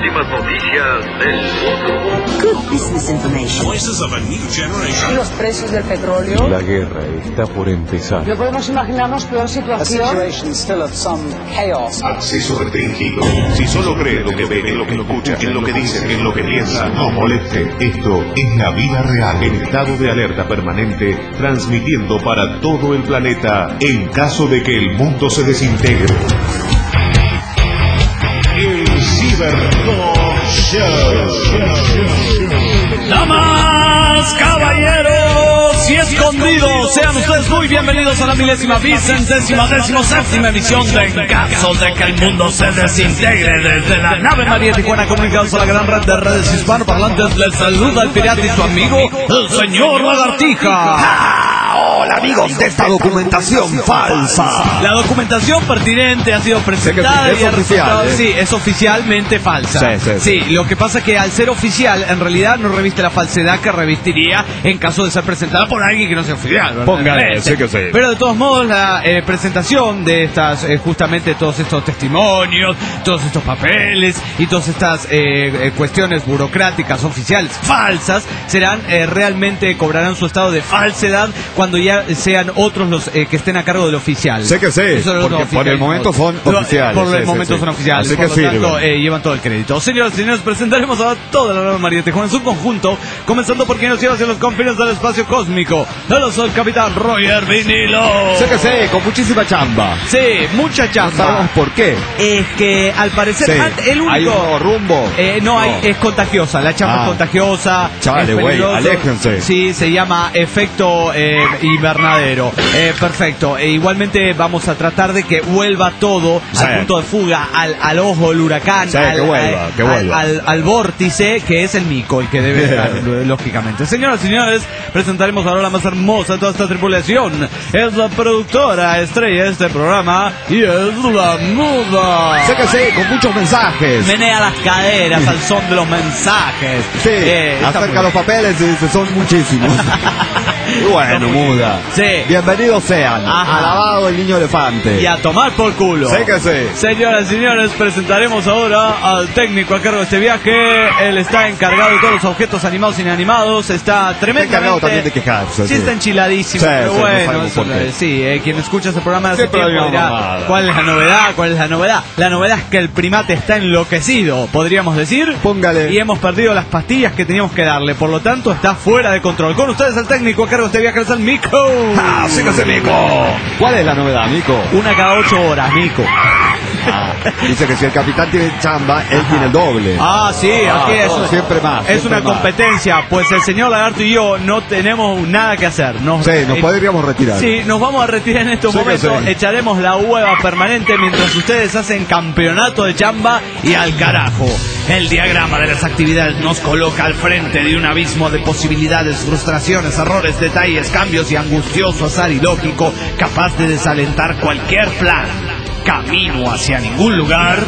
últimas noticias del mundo. Good business information. Voices of a new generation. Los precios del petróleo. La guerra está por empezar. No podemos imaginarnos peor situación. Acceso restringido. Si solo cree lo que ve, en lo que escucha, en lo que dice, en lo que piensa, no moleste. Esto es la vida real. En estado de alerta permanente, transmitiendo para todo el planeta en caso de que el mundo se desintegre. El Ciberdog Show. Damas, caballeros y escondidos, sean ustedes muy bienvenidos a la 1000ª emisión de En caso de que el mundo se desintegre. Desde la nave María Tijuana, comunicados a la gran red de redes hispanoparlantes, les saluda el pirata y su amigo, el señor Lagartija. Hola amigos de esta documentación falsa. La documentación pertinente ha sido presentada es oficial, Sí, es oficialmente falsa. Sí, lo que pasa es que al ser oficial, en realidad no reviste la falsedad que revistiría en caso de ser presentada por alguien que no sea oficial, ¿verdad? Póngale, sí que sí. Pero de todos modos, la presentación de estas, justamente todos estos testimonios, todos estos papeles y todas estas cuestiones burocráticas oficiales falsas serán realmente, cobrarán su estado de falsedad cuando ya sean otros los que estén a cargo del oficial. Sé que sí, porque por el momento son oficiales. Por el momento son oficiales. Así que por lo tanto, llevan todo el crédito. Señoras y señores, presentaremos a toda la nueva María Tijuana en su conjunto, comenzando por quien nos lleva hacia los confines del espacio cósmico. Yo soy el capitán Roger Vinilo. Sé que sí, con muchísima chamba. Sí, mucha chamba. No sabemos por qué. Es que al parecer el único... Hay un rumbo. Es contagiosa, la chamba es contagiosa. Chale, güey, aléjense. Sí, se llama efecto invernadero. Perfecto. Igualmente vamos a tratar de que vuelva todo al punto de fuga, al ojo del huracán, que vuelva. Al vórtice que es el mico y que debe estar, lógicamente. Señoras y señores, presentaremos ahora la más hermosa de toda esta tripulación. Es la productora estrella de este programa y es la muda. Sé que sí, con muchos mensajes. Menea las caderas al son de los mensajes. Sí, acerca los papeles son muchísimos. Bueno, muda. Sí. Bienvenidos sean. Ajá. Alabado el niño elefante. Y a tomar por culo. Sé que sí. Señoras y señores, presentaremos ahora al técnico a cargo de este viaje. Él está encargado de todos los objetos animados e inanimados. Está tremendamente... Está encargado también de quejarse. Sí, está enchiladísimo. Pero bueno, quien escucha ese programa hace tiempo dirá, ¿cuál es la novedad? ¿Cuál es la novedad? La novedad es que el primate está enloquecido, podríamos decir. Póngale. Y hemos perdido las pastillas que teníamos que darle. Por lo tanto, está fuera de control. Con ustedes el técnico a cargo de este viaje es el Mico. Sí que sé, Mico. ¿Cuál es la novedad, Mico? Una cada 8 horas, Mico. Dice que si el capitán tiene chamba, él tiene el doble. Sí, aquí eso siempre más. Es una competencia, pues el señor Lagarto y yo no tenemos nada que hacer. Nos podríamos retirar. Sí, nos vamos a retirar en estos momentos. Echaremos la hueva permanente mientras ustedes hacen campeonato de chamba y al carajo. El diagrama de las actividades nos coloca al frente de un abismo de posibilidades, frustraciones, errores, detalles, cambios y angustioso azar ilógico capaz de desalentar cualquier plan. Camino hacia ningún lugar.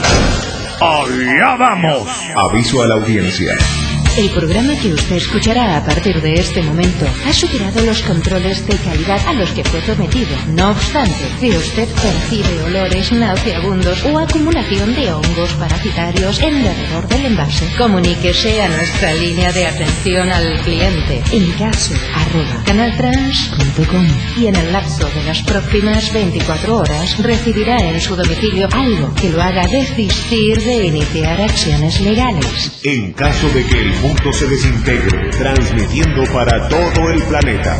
¡Allá vamos! Aviso a la audiencia. El programa que usted escuchará a partir de este momento ha superado los controles de calidad a los que fue sometido. No obstante, si usted percibe olores nauseabundos o acumulación de hongos parasitarios en alrededor del envase, comuníquese a nuestra línea de atención al cliente encaso@canaltrans.com y en el lapso de las próximas 24 horas recibirá en su domicilio algo que lo haga desistir de iniciar acciones legales. En caso de que el mundo se desintegre, transmitiendo para todo el planeta.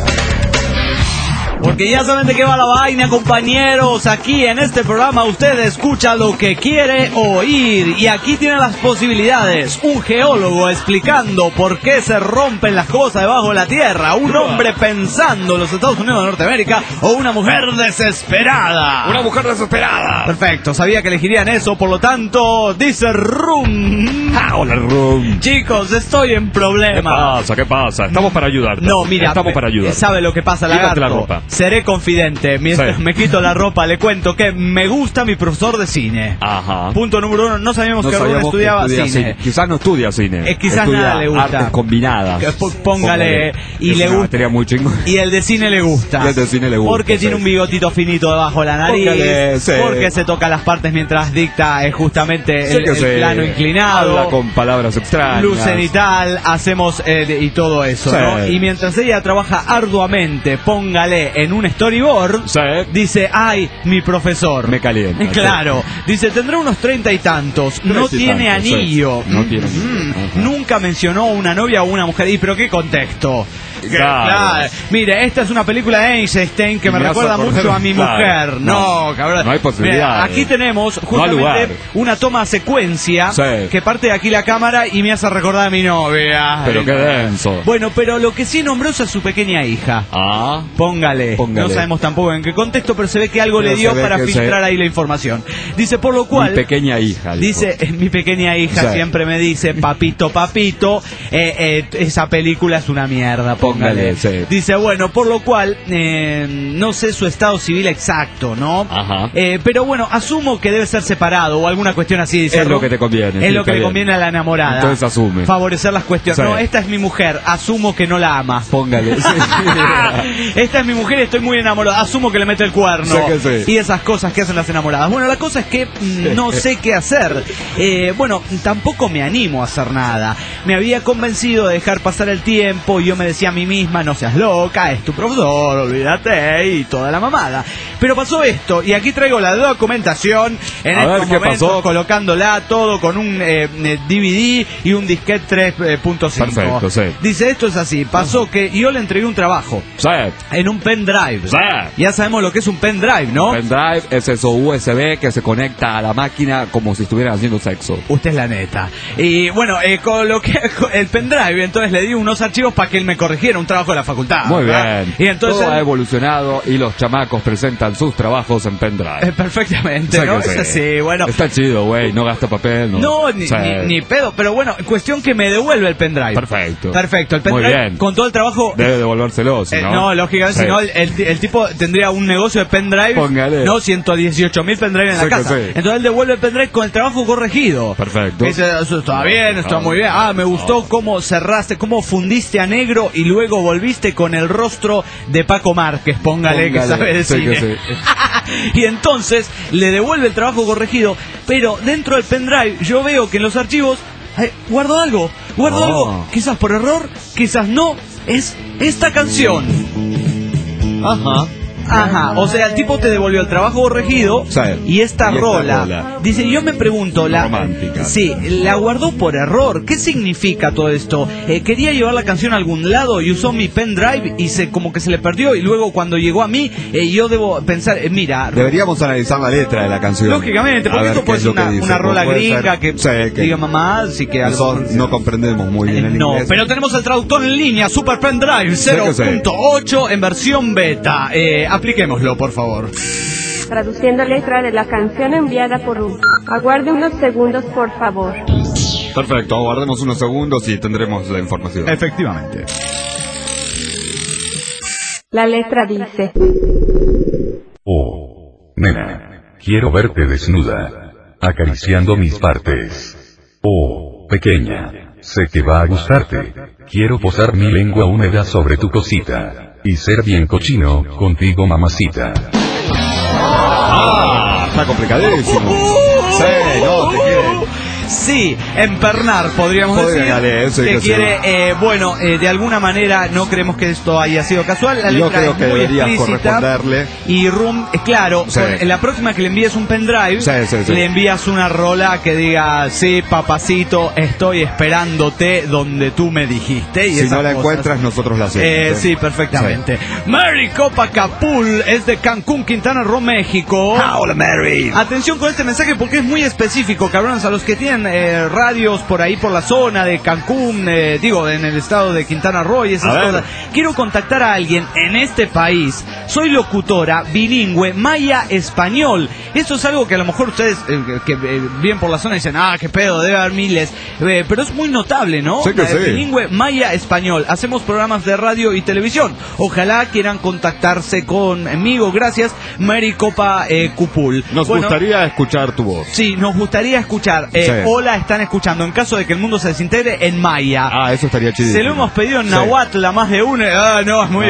Porque ya saben de qué va la vaina, compañeros. Aquí en este programa usted escucha lo que quiere oír. Y aquí tiene las posibilidades. Un geólogo explicando por qué se rompen las cosas debajo de la tierra. Un hombre pensando en los Estados Unidos de Norteamérica. O una mujer desesperada. Una mujer desesperada. Perfecto, sabía que elegirían eso. Por lo tanto, dice Rum. Hola, Rum. Chicos, estoy en problemas. ¿Qué pasa? Estamos para ayudarte. No, mira. Estamos para ayudar. ¿Sabe lo que pasa, Lagarto? Quítate la ropa. seré confidente. Mientras me quito la ropa, le cuento que me gusta mi profesor de cine. Ajá. Punto número 1, no sabíamos que Rubén estudiaba cine. Quizás no estudia cine. Quizás estudia nada le gusta. artes combinadas. Póngale. Y le gusta. Muy chingón. Y el de cine le gusta. Y el de cine le gusta. Porque tiene un bigotito finito debajo de la nariz. Póngale, sí. Porque se toca las partes mientras dicta justamente el plano inclinado. Habla con palabras extrañas. Luz cenital, hacemos y todo eso, ¿no? Y mientras ella trabaja arduamente, póngale en un storyboard, dice, ay, mi profesor. Me calienta. Claro. Dice, tendrá unos 30 y tantos. No tiene anillo. No tiene Nunca mencionó una novia o una mujer. ¿Y pero qué contexto? Claro. Mire, esta es una película de Einstein que me recuerda mucho a mi mujer. No, cabrón. No hay posibilidad. Mira, aquí tenemos justamente una toma secuencia que parte de aquí la cámara y me hace recordar a mi novia. Pero qué denso. Bueno, pero lo que sí nombró es a su pequeña hija. Póngale. No sabemos tampoco en qué contexto, pero se ve que algo le dio para filtrar ahí la información. Dice, por lo cual... Mi pequeña hija. Dice, mi pequeña hija siempre me dice, papito, esa película es una mierda. Póngale. Dice, bueno, por lo cual no sé su estado civil exacto, ¿no? Pero bueno, asumo que debe ser separado o alguna cuestión así. Dice, es lo que te conviene. Es lo que le conviene a la enamorada. Entonces asume. Favorecer las cuestiones. No, esta es mi mujer, asumo que no la ama. Póngale. Esta es mi mujer y estoy muy enamorada, asumo que le mete el cuerno. Y esas cosas que hacen las enamoradas. Bueno, la cosa es que no sé qué hacer. Bueno, tampoco me animo a hacer nada. Me había convencido de dejar pasar el tiempo y yo me decía a mí misma, no seas loca, es tu profesor, olvídate y toda la mamada. Pero pasó esto y aquí traigo la documentación en estos momentos, colocándola todo con un DVD y un disquete 3.5. Perfecto, Dice, esto es así, pasó que yo le entregué un trabajo en un pendrive. Ya sabemos lo que es un pendrive, ¿no? Pendrive es eso USB que se conecta a la máquina como si estuvieran haciendo sexo. Usted es la neta. Y bueno, coloqué el pendrive, entonces le di unos archivos para que él me corrigiera un trabajo de la facultad. Muy bien. Y entonces todo ha evolucionado y los chamacos presentan sus trabajos en pendrive. Perfectamente, ¿no? Es así, bueno. Está chido, güey, no gasta papel. No, ni pedo, pero bueno, cuestión que me devuelve el pendrive. Perfecto, el pendrive. Muy bien. Con todo el trabajo. Debe devolvérselo, si no. No, lógicamente, si no, el tipo tendría un negocio de pendrive. Póngale. No, 118.000 pendrive en la casa. Entonces él devuelve el pendrive con el trabajo corregido. Perfecto. Dice, eso está bien, está muy bien. Me gustó cómo cerraste, cómo fundiste a negro y luego volviste con el rostro de Paco Márquez. Póngale que sabe de cine. Y entonces le devuelve el trabajo corregido, pero dentro del pendrive yo veo que en los archivos guardo algo, quizás por error, quizás no, es esta canción. O sea, el tipo te devolvió el trabajo corregido y esta rola. Dice, yo me pregunto, romántica. Sí, la guardó por error. ¿Qué significa todo esto? Quería llevar la canción a algún lado y usó mi pendrive y como que se le perdió y luego cuando llegó a mí, yo debo pensar, mira... Deberíamos analizar la letra de la canción. Lógicamente, porque esto puede ser una rola gringa que diga mamá, así que... No comprendemos muy bien el inglés. Pero tenemos el traductor en línea, Super Pendrive 0.8 en versión beta. Apliquémoslo, por favor. Traduciendo letra de la canción enviada por Ruth. Aguarde unos segundos, por favor. Perfecto, aguardemos unos segundos y tendremos la información. Efectivamente. La letra dice: oh, nena, quiero verte desnuda, acariciando mis partes. Oh, pequeña, sé que va a gustarte. Quiero posar mi lengua húmeda sobre tu cosita y ser bien cochino contigo, mamacita. Está complicadísimo. No, te quiere. Sí, empernar, podríamos decir. Que quiere, bueno, de alguna manera no creemos que esto haya sido casual. La letra yo creo que es muy deberías explícita. corresponderle. Y claro, en la próxima que le envíes un pendrive, le envías una rola que diga, sí, papacito, estoy esperándote donde tú me dijiste. Y si no la encuentras, nosotros la hacemos. Sí, perfectamente. Mary Copacapul es de Cancún, Quintana Roo, México. Hola, Mary. Atención con este mensaje porque es muy específico, cabrones, a los que tienen radios por ahí por la zona de Cancún, en el estado de Quintana Roo y esas cosas. Quiero contactar a alguien en este país. Soy locutora bilingüe maya-español. Esto es algo que a lo mejor ustedes que viven por la zona dicen, qué pedo, debe haber miles. Pero es muy notable, ¿no? Sí que sí. Bilingüe maya-español. Hacemos programas de radio y televisión. Ojalá quieran contactarse conmigo. Gracias, Maricopa Cupul. Nos gustaría escuchar tu voz. Sí, nos gustaría escuchar. Hola, están escuchando. En caso de que el mundo se desintegre, en maya. Eso estaría chido. Se lo hemos pedido en Nahuatl a más de uno. No, es muy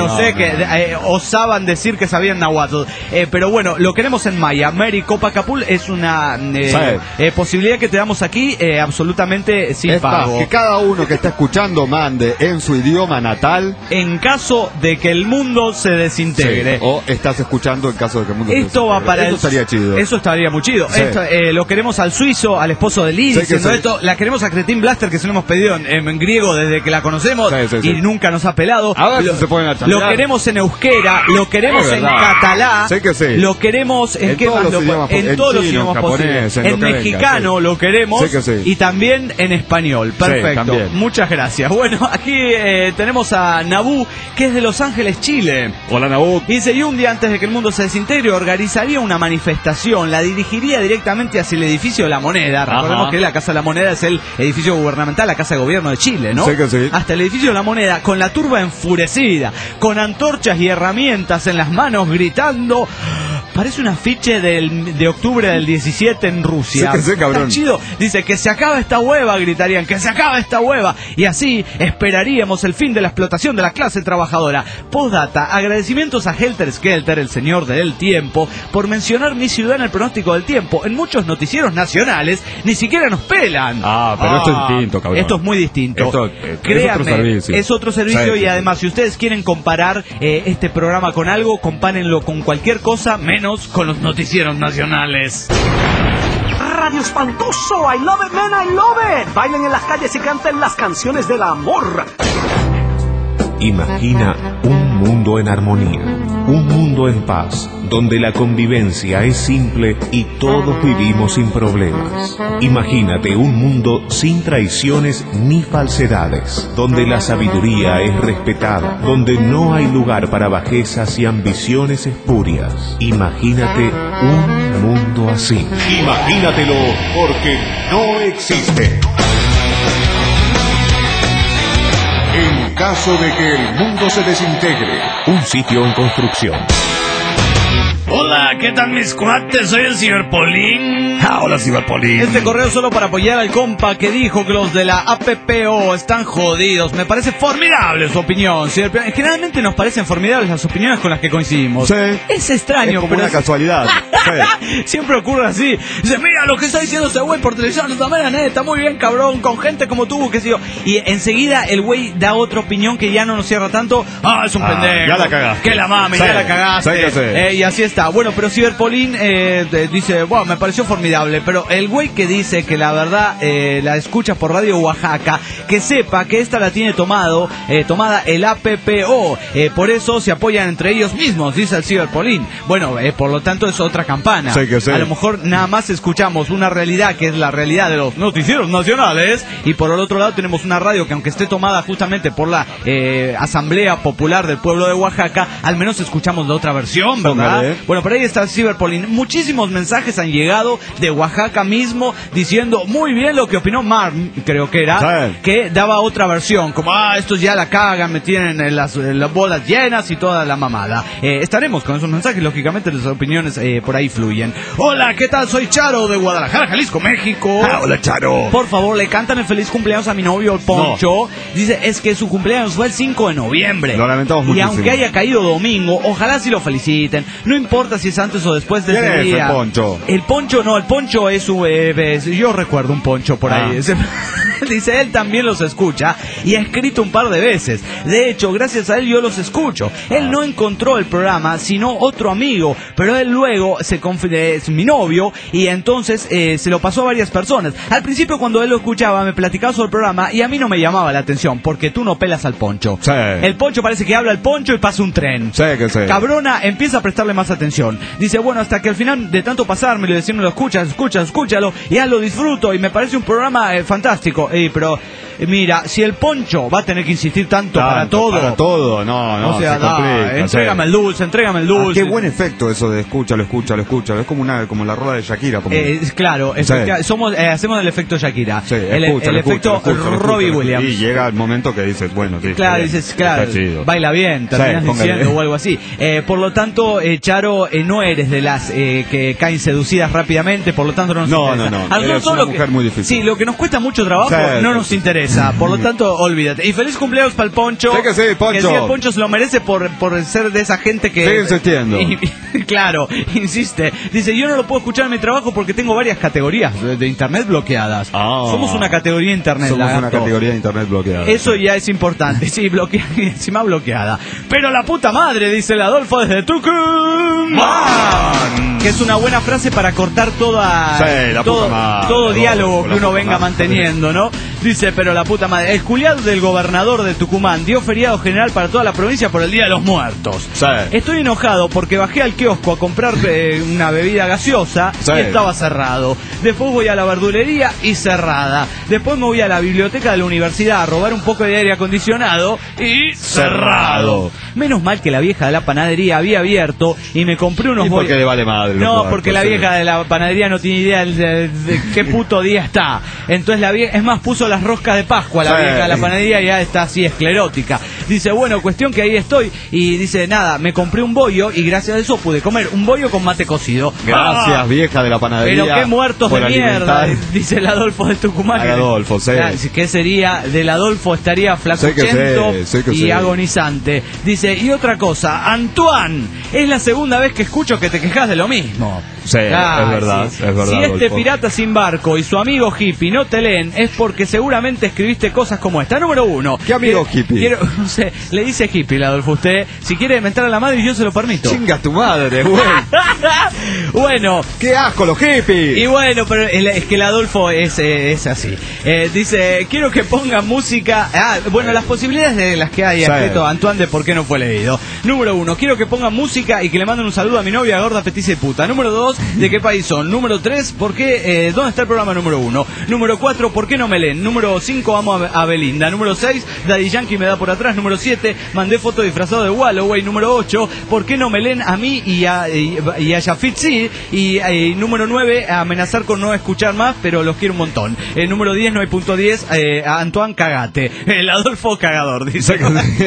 que osaban decir que sabían Nahuatl. Pero bueno, lo queremos en maya. Maricopa Cupul es una posibilidad que te damos aquí absolutamente sin pago. Que cada uno que está escuchando mande en su idioma natal. En caso de que el mundo se desintegre. O estás escuchando en caso de que el mundo se desintegre. Esto va para eso estaría chido. Eso estaría muy chido. Esto, lo queremos al suizo, al esposo de Liz, diciendo esto. La queremos a Cretin Blaster, que se lo hemos pedido en griego desde que la conocemos y nunca nos ha pelado. A ver si se pueden lo queremos en euskera, lo queremos en catalá, lo queremos en todos los idiomas posibles. En mexicano lo queremos y también en español. Perfecto. Muchas gracias. Bueno, aquí tenemos a Nabú, que es de Los Ángeles, Chile. Hola, Nabú. Dice, y un día antes de que el mundo se desintegre, organizaría una manifestación, la dirigiría directamente hacia el edificio de la Moneda. Recordemos que la Casa de la Moneda es el edificio gubernamental, la Casa de Gobierno de Chile, ¿no? Hasta el edificio de la Moneda, con la turba enfurecida, con antorchas y herramientas en las manos, gritando... Parece un afiche de octubre del 17 en Rusia. Está chido. Dice, que se acaba esta hueva, gritarían, que se acaba esta hueva. Y así esperaríamos el fin de la explotación de la clase trabajadora. Postdata, agradecimientos a Helter Skelter, el señor del tiempo, por mencionar mi ciudad en el pronóstico del tiempo. En muchos noticieros nacionales ni siquiera nos pelan. Pero esto es distinto, cabrón. Esto es muy distinto. Créanme, es otro servicio y además, si ustedes quieren comparar este programa con algo, compárenlo con cualquier cosa, menos con los noticieros nacionales. Radio espantoso, I love it, man, I love it. Bailen en las calles y canten las canciones del amor. Imagina un mundo en armonía, un mundo en paz, donde la convivencia es simple y todos vivimos sin problemas. Imagínate un mundo sin traiciones ni falsedades, donde la sabiduría es respetada, donde no hay lugar para bajezas y ambiciones espurias. Imagínate un mundo así. Imagínatelo, porque no existe. En caso de que el mundo se desintegre, un sitio en construcción. Hola, ¿qué tal mis cuates? Soy el Ciberpolín. Hola, Ciberpolín. Este correo solo para apoyar al compa que dijo que los de la APPO están jodidos. Me parece formidable su opinión. Generalmente nos parecen formidables las opiniones con las que coincidimos. Es extraño, es como una casualidad. Siempre ocurre así. Dice, mira lo que está diciendo ese güey por televisión, también está muy bien, cabrón, con gente como tú, que sé yo. Y enseguida el güey da otra opinión que ya no nos cierra tanto. Es un pendejo. Ya la cagaste. Que la mames, ya la cagaste. Y así está. Bueno, pero Ciberpolín dice, bueno, me pareció formidable, pero el güey que dice que la verdad la escucha por Radio Oaxaca, que sepa que esta la tiene tomada el APPO, por eso se apoyan entre ellos mismos, dice el Ciberpolín. Bueno, por lo tanto es otra campana. A lo mejor nada más escuchamos una realidad que es la realidad de los noticieros nacionales, y por el otro lado tenemos una radio que, aunque esté tomada justamente por la Asamblea Popular del Pueblo de Oaxaca, al menos escuchamos la otra versión, ¿verdad? Bueno, por ahí está Ciberpolín. Muchísimos mensajes han llegado de Oaxaca mismo diciendo muy bien lo que opinó Mar, creo que era, que daba otra versión, como estos ya la cagan, me tienen las bolas llenas y toda la mamada. Estaremos con esos mensajes, lógicamente las opiniones por ahí fluyen. Hola, ¿qué tal? Soy Charo de Guadalajara, Jalisco, México. Hola, Charo. Por favor, le cantan el feliz cumpleaños a mi novio, el Poncho. No. Dice, es que su cumpleaños fue el 5 de noviembre. Lo lamentamos muchísimo. Y aunque haya caído domingo, ojalá si lo feliciten. No importa si es antes o después de ese día. El Poncho? El Poncho no, el Poncho es yo recuerdo un Poncho por ahí. dice, él también los escucha y ha escrito un par de veces. De hecho, gracias a él yo los escucho. Él no encontró el programa, sino otro amigo, pero él luego es mi novio y entonces se lo pasó a varias personas. Al principio cuando él lo escuchaba me platicaba sobre el programa y a mí no me llamaba la atención porque tú no pelas al Poncho. Sí. El Poncho parece que habla el Poncho y pasa un tren. Sí, que sí. Cabrona empieza a prestarle más atención. Dice, bueno, hasta que al final de tanto pasármelo y decirme lo escúchalo y ya lo disfruto y me parece un programa fantástico. Pero mira, si el Poncho va a tener que insistir tanto para todo. Para todo, no, o sea, se complica. Entrégame el dulce. Qué buen efecto eso de escúchalo. Es como la rueda de Shakira. Claro, sí. Hacemos el efecto Shakira. Sí, el efecto Robbie Williams. Y llega el momento que dices, bueno, sí, claro, dices, claro, baila bien, terminas diciendo o algo así. Por lo tanto, Charo, no eres de las que caen seducidas rápidamente, por lo tanto no nos interesa. No. Eres una mujer muy difícil. Sí, lo que nos cuesta mucho trabajo no nos interesa, por lo tanto, olvídate. Y feliz cumpleaños para el Poncho. Sí, que sí, Poncho. Que sí, el Poncho se lo merece por ser de esa gente que... Sigue insistiendo. Claro, insiste. Dice, yo no lo puedo escuchar en mi trabajo porque tengo varias categorías de internet bloqueadas. Somos una categoría de internet. Una categoría de internet bloqueada. Eso ya es importante, sí, encima bloqueada. Pero la puta madre, dice el Adolfo desde Tucumán. Que es una buena frase para cortar todo diálogo que uno venga manteniendo, ¿no? Dice, pero la puta madre. El culiado del gobernador de Tucumán dio feriado general para toda la provincia por el Día de los Muertos. Sí. Estoy enojado porque bajé al kiosco a comprar una bebida gaseosa y estaba cerrado. Después voy a la verdulería y cerrada. Después me voy a la biblioteca de la universidad a robar un poco de aire acondicionado y cerrado. Menos mal que la vieja de la panadería había abierto y me compré unos bollos. ¿Por qué le vale madre? No, porque la vieja de la panadería no tiene idea de qué puto día está. Entonces la vieja, es más, puso las roscas de Pascua la vieja de la panadería y ya está así esclerótica. Dice, bueno, cuestión que ahí estoy. Y dice, nada, me compré un bollo y gracias a eso pude comer un bollo con mate cocido. Gracias, vieja de la panadería. Pero qué muertos de mierda, dice el Adolfo de Tucumán. Adolfo, sí. ¿Qué sería? Del Adolfo estaría flacuchento y agonizante. Dice, y otra cosa, Antoine, es la segunda vez que escucho que te quejas de lo mismo. Sí, es verdad. Si este pirata sin barco y su amigo hippie no te leen, es porque seguramente escribiste cosas como esta. Número 1. ¿Qué amigo hippie? No sé, le dice hippie, Adolfo, usted. Si quiere mentar a la madre, yo se lo permito. Chinga tu madre, güey. Bueno. ¡Qué asco los hippies! Y bueno, pero es que el Adolfo es así. Dice, quiero que ponga música... bueno, las posibilidades de las que hay escrito Antoine de por qué no fue leído. Número 1, quiero que ponga música y que le manden un saludo a mi novia gorda, petiza y puta. Número 2, ¿de qué país son? Número 3, ¿por qué? ¿Dónde está el programa número 1? Número 4, ¿por qué no me leen? Número 5, amo a Belinda. Número 6, Daddy Yankee me da por atrás. Número 7, mandé foto disfrazado de Walloway. Número 8, ¿por qué no me leen a mí y a Jafit sí? Y número 9, amenazar con no escuchar más, pero los quiero un montón. Número 10, 9.10, Antoine Cagate. El Adolfo Cagador, dice.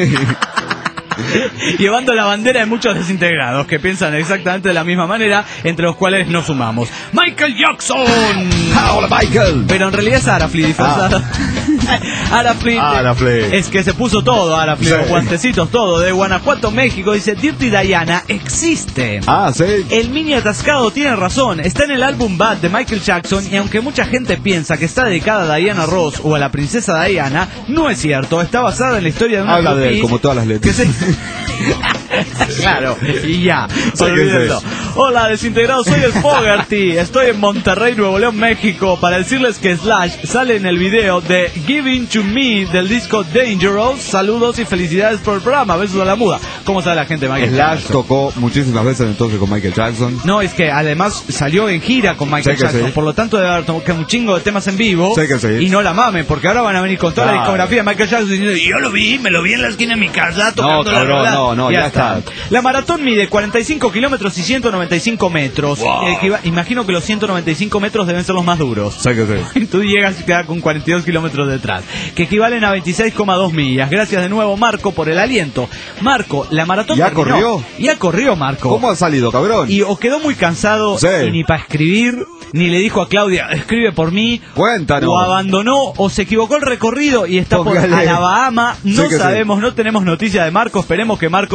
Llevando la bandera de muchos desintegrados que piensan exactamente de la misma manera, entre los cuales nos sumamos. ¡Michael Jackson! ¡Hola, Michael! Pero en realidad es Arafli disfrazado. Arafli es que se puso todo, Arafli, los guantecitos, todo. De Guanajuato, México, dice, Dirty Diana existe. Sí. El mini atascado tiene razón, está en el álbum Bad de Michael Jackson y aunque mucha gente piensa que está dedicada a Diana Ross o a la princesa Diana, no es cierto, está basada en la historia de una habla de él, como todas las letras. Claro, y ya, olvídenlo. Hola, desintegrados, soy el Fogarty. Estoy en Monterrey, Nuevo León, México, para decirles que Slash sale en el video de Giving to Me del disco Dangerous. Saludos y felicidades por el programa. Besos a la muda. ¿Cómo sabe la gente de Michael Slash Jackson? tocó muchísimas veces entonces con Michael Jackson. No, es que además salió en gira con Michael Jackson. Por lo tanto debe haber tocado un chingo de temas en vivo. Y no la mamen, porque ahora van a venir con toda la discografía de Michael Jackson diciendo, yo lo vi, me lo vi en la esquina de mi casa tocando la rola. No, ya está. La maratón mide 45 kilómetros y 195 metros. Wow. Imagino que los 195 metros deben ser los más duros. Y tú llegas y quedas con 42 kilómetros detrás, que equivalen a 26,2 millas. Gracias de nuevo, Marco, por el aliento. Marco, la maratón ¿Ya terminó. corrió? Ya corrió, Marco. ¿Cómo ha salido, cabrón? Y o quedó muy cansado y ni para escribir, ni le dijo a Claudia, escribe por mí. Cuéntanos. O abandonó, o se equivocó el recorrido y está por Alabama. No sabemos, no tenemos noticia de Marco. Esperemos que Marco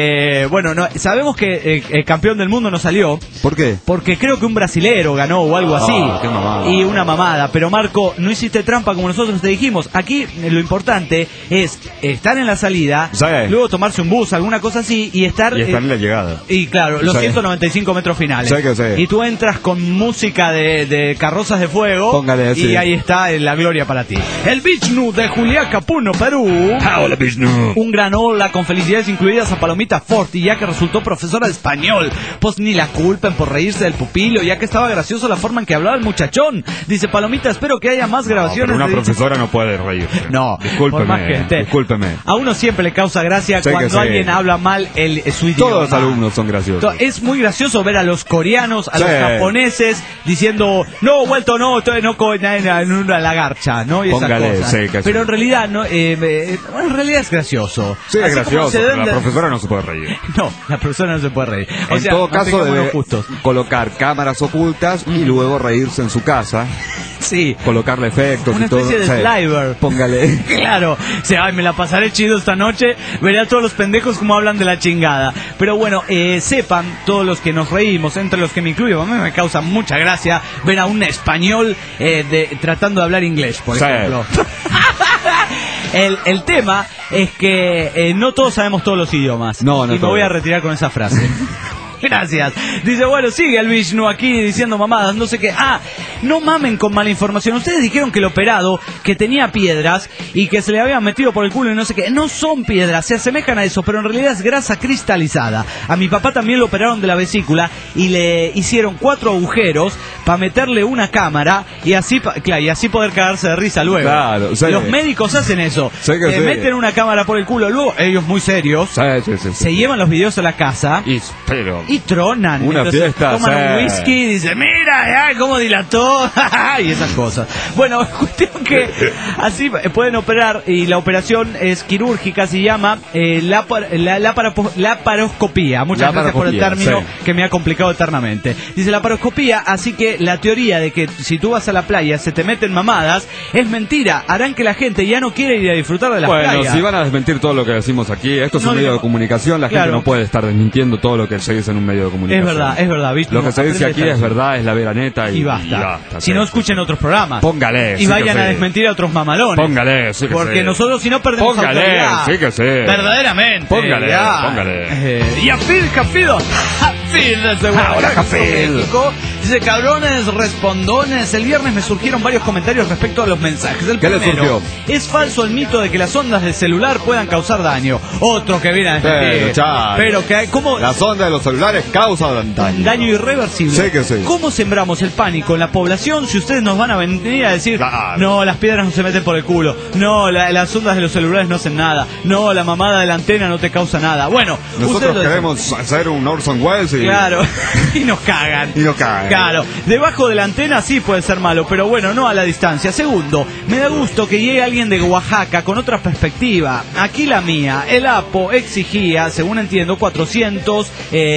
Bueno, no, sabemos que el campeón del mundo no salió. ¿Por qué? Porque creo que un brasilero ganó o algo así. Qué mamada. Y una mamada. Pero Marco, no hiciste trampa como nosotros te dijimos. Aquí lo importante es estar en la salida, luego tomarse un bus, alguna cosa así, y estar en la llegada. Y claro, los 195 metros finales. Y tú entras con música de carrozas de fuego. Póngale, y ahí está la gloria para ti. El Vishnu de Juliaca, Puno, Perú. Hola, Vishnu. Un gran hola con felicidades incluidas a Palomita Forti, ya que resultó profesora de español. Pues ni la culpen por reírse del pupilo, ya que estaba gracioso la forma en que hablaba el muchachón. Dice Palomita, espero que haya más grabaciones. Pero una profesora no puede reírse. No, discúlpeme. A uno siempre le causa gracia cuando alguien habla mal su idioma. Todos los alumnos son graciosos. Es muy gracioso ver a los coreanos, a los japoneses diciendo, no, vuelto no, estoy no en una lagarcha, ¿no? Y Póngale, esas cosas. Pero en realidad no, en realidad es gracioso. Sí, es gracioso, pero la profesora no se puede reír. No, la profesora no se puede reír. En todo caso debe colocar cámaras ocultas y luego reírse en su casa. Sí. Colocarle efectos una y todo. Una especie de sliver. Póngale. Claro. O sea, ay, me la pasaré chido esta noche. Veré a todos los pendejos como hablan de la chingada. Pero bueno, sepan todos los que nos reímos, entre los que me incluyo, a mí me causa mucha gracia ver a un español tratando de hablar inglés, por ejemplo. El tema es que no todos sabemos todos los idiomas. No, y me voy a retirar con esa frase. Gracias. Dice, bueno, sigue el Vishnu aquí diciendo mamadas, no sé qué. No mamen con mala información. Ustedes dijeron que el operado, que tenía piedras y que se le habían metido por el culo y no sé qué. No son piedras, se asemejan a eso, pero en realidad es grasa cristalizada. A mi papá también lo operaron de la vesícula y le hicieron 4 agujeros para meterle una cámara y así poder cagarse de risa luego. Claro, los médicos hacen eso. Meten una cámara por el culo, luego ellos muy serios se llevan los videos a la casa y tronan. Una fiesta. Toman un whisky y dicen, mira, cómo dilató. Y esas cosas. Bueno, cuestión que así pueden operar y la operación es quirúrgica, se llama laparoscopía. Muchas gracias por el término que me ha complicado eternamente. Dice laparoscopía, así que la teoría de que si tú vas a la playa se te meten mamadas es mentira. Harán que la gente ya no quiera ir a disfrutar de las playas. Bueno, si van a desmentir todo lo que decimos aquí, esto es un medio de comunicación, la gente no puede estar desmintiendo todo lo que se dice en un medio de comunicación. Es verdad, ¿viste? Lo que se dice aquí es verdad, es la veraneta y basta. Si no, escuchen otros programas. Póngale. Y vayan a desmentir a otros mamalones. Póngale, sí que porque nosotros si no perdemos autoridad. Sí que sí. Verdaderamente. Póngale. Y a Phil Cafido. Hola, Cafil. Dice, cabrones, respondones. El viernes me surgieron varios comentarios respecto a los mensajes. El primero, ¿qué le surgió? Es falso el mito de que las ondas del celular puedan causar daño. Otro que viene a desmentir. Pero que ¿cómo? Las ondas de los celulares causan daño irreversible. Sí que sí. ¿Cómo sembramos el pánico en la población si ustedes nos van a venir a decir, no, las piedras no se meten por el culo, no, las ondas de los celulares no hacen nada, no, la mamada de la antena no te causa nada? Bueno, nosotros queremos hacer un Orson Welles y... Claro, y nos cagan. Claro, debajo de la antena sí puede ser malo, pero bueno, no a la distancia. Segundo, me da gusto que llegue alguien de Oaxaca con otra perspectiva. Aquí la mía, el APO exigía, según entiendo, 400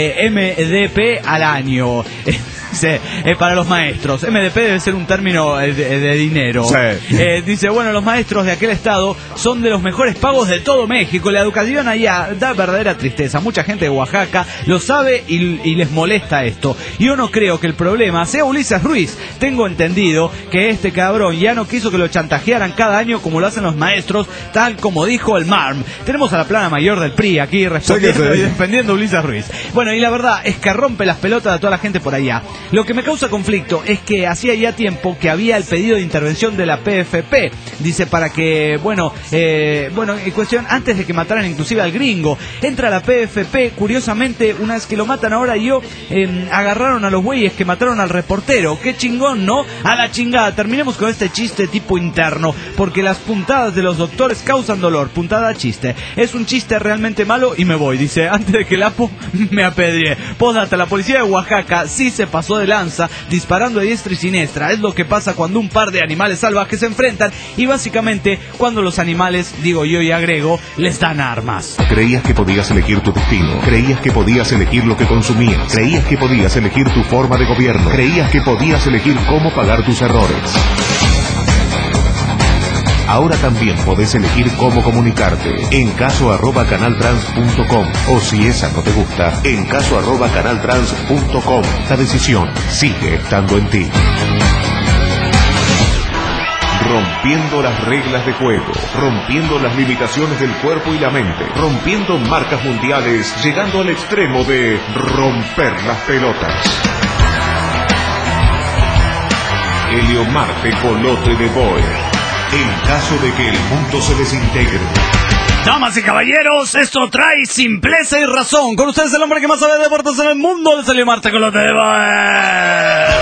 MDP al año. Para los maestros. MDP debe ser un término de dinero. Dice, bueno, los maestros de aquel estado son de los mejores pagos de todo México. La educación allá da verdadera tristeza. Mucha gente de Oaxaca lo sabe y les molesta esto. Yo no creo que el problema sea Ulises Ruiz. Tengo entendido que este cabrón ya no quiso que lo chantajearan cada año como lo hacen los maestros, tal como dijo el MARM. Tenemos a la plana mayor del PRI aquí respondiendo y defendiendo a Ulises Ruiz. Bueno, y la verdad es que rompe las pelotas de toda la gente por allá. Lo que me causa conflicto es que hacía ya tiempo que había el pedido de intervención de la PFP. Dice, para que, en cuestión, antes de que mataran inclusive al gringo. Entra la PFP, curiosamente, una vez que lo matan ahora agarraron a los güeyes que mataron al reportero. Qué chingón, ¿no? A la chingada. Terminemos con este chiste tipo interno, porque las puntadas de los doctores causan dolor. Puntada chiste. Es un chiste realmente malo y me voy. Dice, antes de que el APO me apedree. Postdata, la policía de Oaxaca sí se pasó de lanza, disparando a diestra y siniestra. Es lo que pasa cuando un par de animales salvajes se enfrentan y básicamente cuando los animales, digo yo y agrego, les dan armas. Creías que podías elegir tu destino, creías que podías elegir lo que consumías, creías que podías elegir tu forma de gobierno, creías que podías elegir cómo pagar tus errores. Ahora también podés elegir cómo comunicarte. encaso@canaltrans.com o si esa no te gusta, encaso@canaltrans.com. La decisión sigue estando en ti. Rompiendo las reglas de juego, rompiendo las limitaciones del cuerpo y la mente, rompiendo marcas mundiales, llegando al extremo de romper las pelotas. Eliomar Tecolote de Boer. En caso de que el mundo se desintegre. Damas y caballeros, esto trae simpleza y razón. Con ustedes el hombre que más sabe de deportes en el mundo, es Eliomar Tecolote de Boer.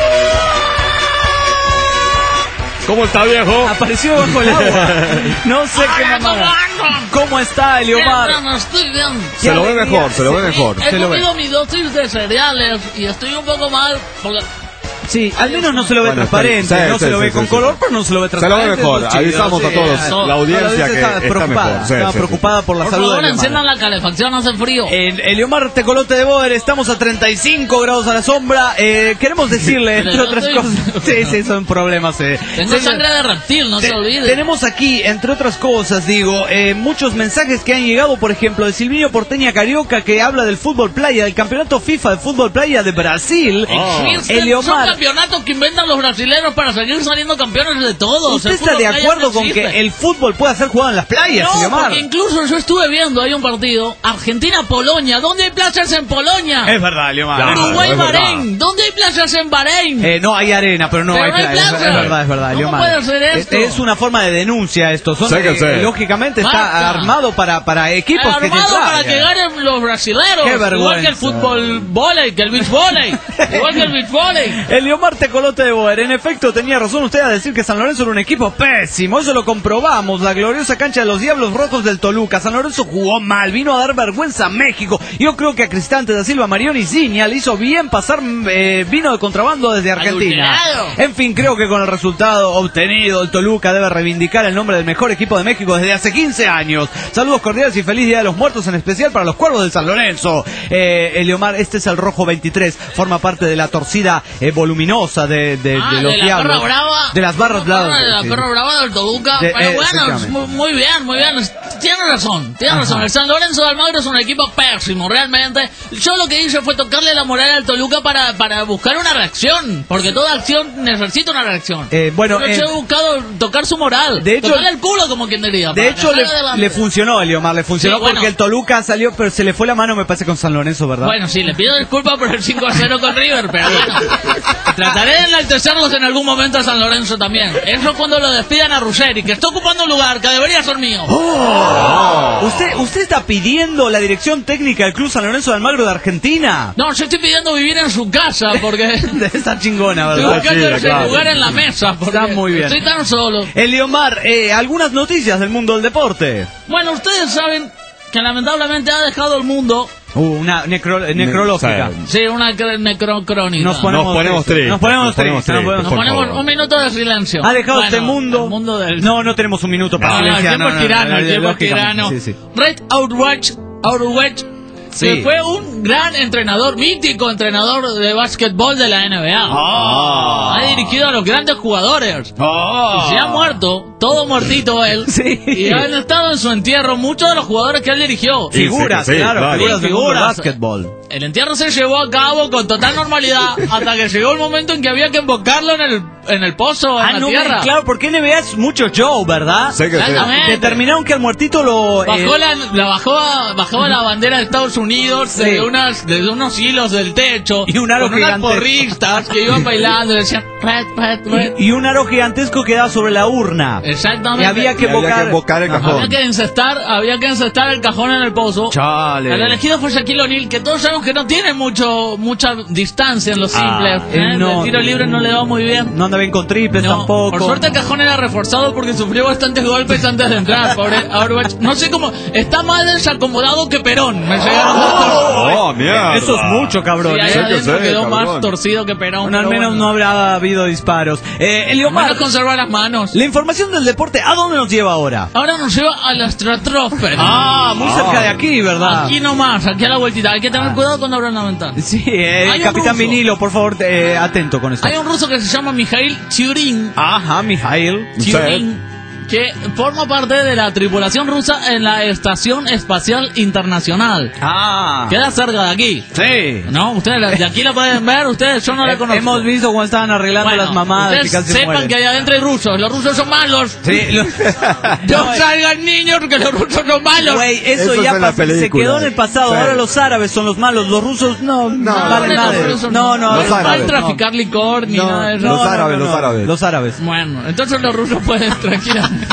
¿Cómo está, viejo? Apareció bajo el agua. No sé qué mamá. ¿Cómo está, Eliomar? Bien, estoy bien. Se lo ve mejor, se lo ve mejor. He comido mi dosis de cereales y estoy un poco mal porque... Sí, al menos no se lo ve transparente, no se lo ve con color, pero no se lo ve transparente. Se lo ve mejor, avisamos a todos, la audiencia que está preocupada, está preocupada por la salud. Por favor, enciendan la calefacción, hace frío. Eliomar Tecolote de Boer, estamos a 35 grados a la sombra. Queremos decirle, entre otras cosas, sí, son problemas. Tengo sangre de reptil, no se olvide. Tenemos aquí, entre otras cosas, digo, muchos mensajes que han llegado, por ejemplo, de Silvinho Porteña Carioca, que habla del fútbol playa, del campeonato FIFA de fútbol playa de Brasil. Eliomar, campeonatos que inventan los brasileños para seguir saliendo campeones de todos. ¿Usted está de acuerdo con que el fútbol pueda ser jugado en las playas? No, porque incluso yo estuve viendo, hay un partido, Argentina-Polonia. ¿Dónde hay playas en Polonia? Es verdad, Eliomar. Uruguay-Bahrein. ¿Dónde hay playas en Bahrein? No hay arena, pero no hay playas. Es verdad, Eliomar. ¿Cómo puede ser esto? Es una forma de denuncia esto. Lógicamente está armado para equipos que armado para que ganen los brasileros. Igual que el fútbol volei, que el beach volley. Igual que el beach volley. Eliomar Tecolote de Boer, en efecto tenía razón usted a decir que San Lorenzo era un equipo pésimo, eso lo comprobamos, la gloriosa cancha de los Diablos Rojos del Toluca. San Lorenzo jugó mal, vino a dar vergüenza a México. Yo creo que a Cristante da Silva, Marión y Ziña le hizo bien pasar vino de contrabando desde Argentina. En fin, creo que con el resultado obtenido el Toluca debe reivindicar el nombre del mejor equipo de México desde hace 15 años. Saludos cordiales y feliz Día de los Muertos, en especial para los cuervos del San Lorenzo. Eliomar, este es el Rojo 23, forma parte de la torcida voluminosa de los Diablos, de las barras bravas, de la perra brava del Toluca. Pero bueno, muy bien. Tiene razón. El San Lorenzo de Almagro es un equipo pésimo, realmente. Yo lo que hice fue tocarle la moral al Toluca para buscar una reacción, porque toda acción necesita una reacción. Yo he buscado tocar su moral, de hecho, tocarle el culo, como quien diría. De hecho, le funcionó, Eliomar, porque el Toluca salió, pero se le fue la mano, me parece, con San Lorenzo, ¿verdad? Bueno, sí, le pido disculpas por el 5-0 con River, pero bueno, trataré de enaltecerlos en algún momento a San Lorenzo también. Eso cuando lo despidan a Ruggeri, que está ocupando un lugar que debería ser mío. ¿Usted está pidiendo la dirección técnica del Club San Lorenzo de Almagro de Argentina? No, yo estoy pidiendo vivir en su casa, porque... Está chingona, ¿verdad? Estoy buscando ese lugar en la mesa, porque está muy bien. Estoy tan solo. Eliomar, algunas noticias del mundo del deporte. Bueno, ustedes saben que lamentablemente ha dejado el mundo... una necrológica. Sí, una necrocrónica. Nos ponemos tristes. Un minuto de silencio. Ha dejado este mundo del... No tenemos un minuto para silenciar. El tiempo es tirano. Sí. Red Outwatch se fue un gran entrenador, mítico entrenador de básquetbol de la NBA. Ha dirigido a los grandes jugadores. Y se ha muerto, todo muertito él. Y han estado en su entierro muchos de los jugadores que él dirigió. Figuras del básquetbol. El entierro se llevó a cabo con total normalidad hasta que llegó el momento en que había que invocarlo en el pozo, en la tierra. Claro, porque NBA es mucho show, ¿verdad? Exactamente. Determinaron que el muertito lo... Bajaba la bandera de Estados Unidos de unos hilos del techo. Y un aro con gigantesco. Unas porristas que iban bailando y decían... Y un aro gigantesco quedaba sobre la urna. Exactamente. Y había que invocar el cajón. Había que encestar el cajón en el pozo. Chale. El elegido fue Shaquille O'Neal, que todos sabemos que no tiene mucha distancia en los simples. El tiro libre no le va muy bien. No anda bien con triples tampoco. Por suerte el cajón era reforzado porque sufrió bastantes golpes antes de entrar. Pobre Auerbach. No sé cómo. Está más desacomodado que Perón. Me llegaron datos. Mierda. Eso es mucho, cabrón. Sí, ahí adentro quedó más torcido que Perón. Al menos no habrá habido disparos. Eliomar, vamos a conservar las manos. La información del deporte, ¿a dónde nos lleva ahora? Ahora nos lleva a la estratosfera. Muy cerca de aquí, ¿verdad? Aquí nomás, aquí a la vueltita. Hay que tener cuidado cuando abran la ventana. Sí, Capitán Vinilo, por favor, atento con esto. Hay un ruso que se llama Mikhail Tyurin. Ajá, Mikhail Tyurin. que forma parte de la tripulación rusa en la Estación Espacial Internacional. Queda cerca de aquí. Sí. No, ustedes de aquí la pueden ver, ustedes yo no la conozco. Hemos visto cuando estaban arreglando las mamadas. Ustedes sepan que allá adentro hay rusos. Los rusos son malos. Sí. No salgan niños que los rusos son malos. Güey, eso ya se quedó en el pasado. Sí. Ahora los árabes son los malos. Los rusos no valen nada. No pueden traficar licor ni nada de eso. Los árabes. Bueno, entonces los rusos pueden tranquilamente.